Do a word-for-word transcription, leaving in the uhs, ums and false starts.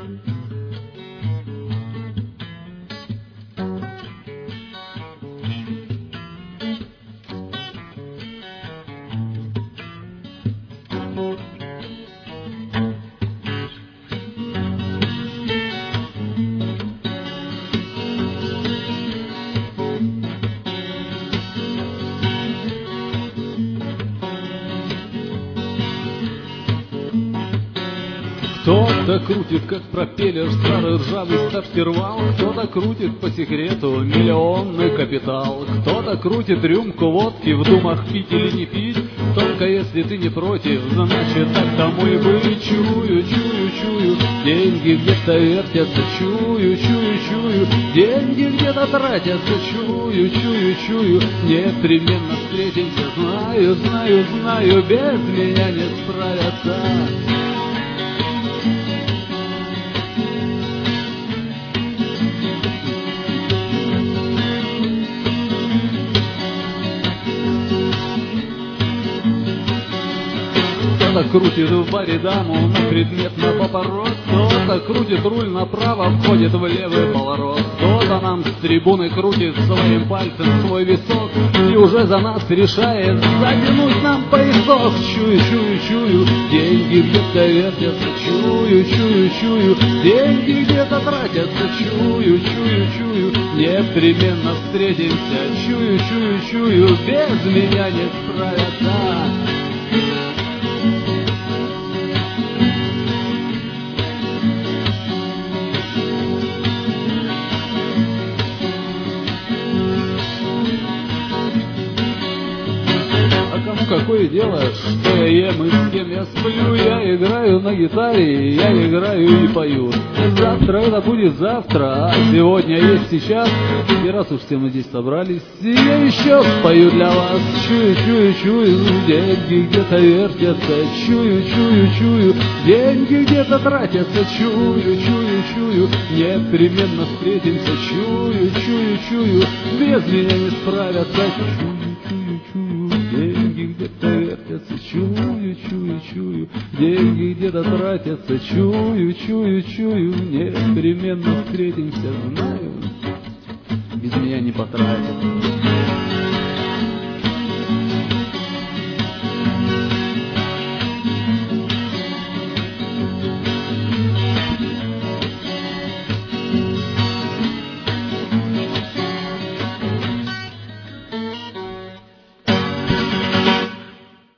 Кто-то крутит, как пропеллер, старый ржавый стартер-вал, кто-то крутит по секрету миллионный капитал, кто-то крутит рюмку водки в думах пить или не пить, только если ты не против, значит так тому и быть. Чую, чую, чую, деньги где-то вертятся, чую, чую, чую, деньги где-то тратятся, чую, чую, чую, непременно встретимся, знаю, знаю, знаю, без меня не справятся. Кто-то крутит в баре даму на предмет на поворот, кто-то крутит руль направо, входит в левый поворот, кто-то нам с трибуны крутит своим пальцем свой висок и уже за нас решает затянуть нам поясок. Чую, чую, чую, деньги где-то вертятся, чую, чую, чую, деньги где-то тратятся, чую, чую, чую, непременно встретимся, чую, чую, чую, без меня не справятся. Какое дело, что я ем и с кем я сплю, я играю на гитаре, я играю и пою. Завтра это будет завтра, а сегодня есть сейчас, и раз уж все мы здесь собрались, я еще спою для вас. Чую, чую, чую, деньги где-то вертятся, чую, чую, чую, деньги где-то тратятся, чую, чую, чую, непременно встретимся, чую, чую, чую, без меня не справятся, чую, чую, чую, деньги где-то вертятся, чую, чую, чую, деньги где-то тратятся, чую, чую, чую, непременно встретимся, знаю, без меня не потратят.